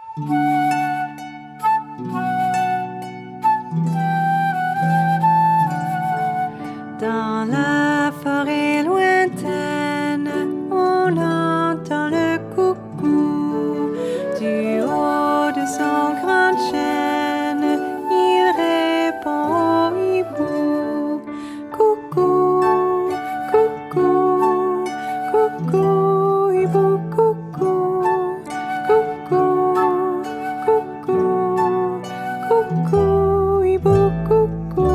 Dans la forêt lointaine, on entend le coucou. Du haut de son grand chêne, il répond au hibou. Coucou, coucou, coucou, hibou, coucou. Coucou, coucou, coucou, hibou, coucou.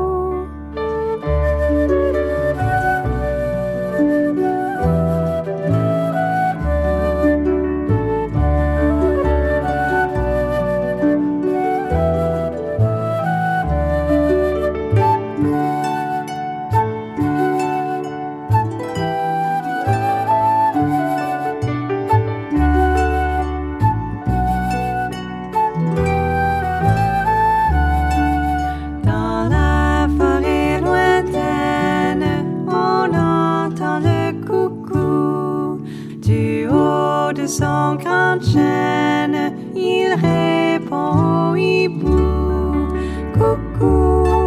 Dans la forêt lointaine, on entend le coucou. Du haut de son grand chêne, il répond au hibou. Coucou.